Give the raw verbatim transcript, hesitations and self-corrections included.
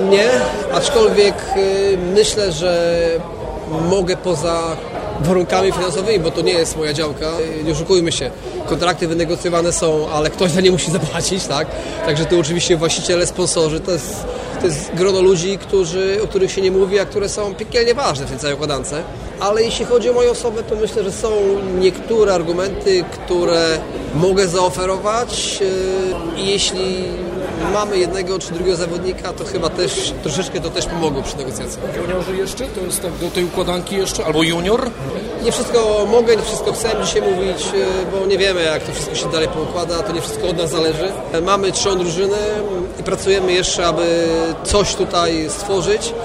nie, aczkolwiek myślę, że mogę poza warunkami finansowymi, bo to nie jest moja działka. Nie oszukujmy się, kontrakty wynegocjowane są, ale ktoś za nie musi zapłacić, tak? Także tu oczywiście właściciele, sponsorzy, to jest, to jest grono ludzi, którzy, o których się nie mówi, a które są piekielnie ważne w tej całej układance. Ale jeśli chodzi o moją osobę, to myślę, że są niektóre argumenty, które mogę zaoferować i jeśli mamy jednego czy drugiego zawodnika, to chyba też troszeczkę to też pomogło przy negocjacjach. Juniorzy jeszcze? To jest tak do tej układanki jeszcze? Albo junior? Nie wszystko mogę, nie wszystko chcę dzisiaj mówić, bo nie wiemy, jak to wszystko się dalej poukłada, to nie wszystko od nas zależy. Mamy trzecią drużynę i pracujemy jeszcze, aby coś tutaj stworzyć.